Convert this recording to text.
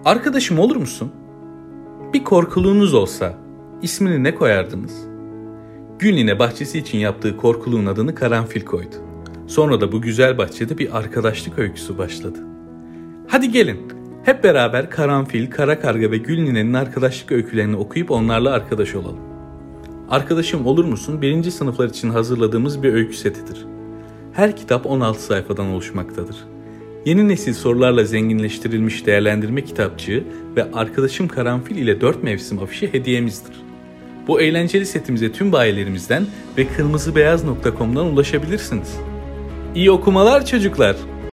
Arkadaşım olur musun? Bir korkuluğunuz olsa ismini ne koyardınız? Gülnine bahçesi için yaptığı korkuluğun adını Karanfil koydu. Sonra da bu güzel bahçede bir arkadaşlık öyküsü başladı. Hadi gelin hep beraber Karanfil, Karakarga ve Gülnine'nin arkadaşlık öykülerini okuyup onlarla arkadaş olalım. Arkadaşım olur musun? 1. sınıflar için hazırladığımız bir öykü setidir. Her kitap 16 sayfadan oluşmaktadır. Yeni nesil sorularla zenginleştirilmiş değerlendirme kitapçığı ve Arkadaşım Karanfil ile 4 mevsim afişi hediyemizdir. Bu eğlenceli setimize tüm bayilerimizden ve kırmızıbeyaz.com'dan ulaşabilirsiniz. İyi okumalar çocuklar.